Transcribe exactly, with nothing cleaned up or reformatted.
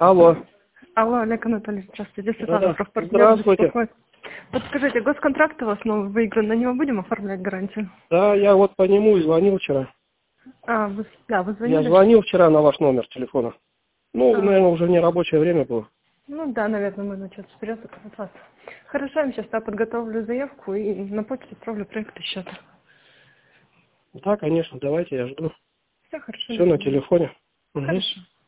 Алло. Алло, Олег Анатольевич, здравствуйте. Светлана, Да-да. профпартнер. Здравствуйте. Беспокоит. Подскажите, госконтракт у вас новый выигран, на него будем оформлять гарантию? Да, я вот по нему и звонил вчера. А, вы, да, вы звонили? Я звонил вчера на ваш номер телефона. Ну, А, наверное, уже не рабочее время было. ну да, наверное, мы начали вперед от вас. Хорошо, я сейчас я подготовлю заявку и на почту отправлю проект счета. Да, конечно, давайте, я жду. Все хорошо, Все до на свидания. телефоне. Угу. Хорошо.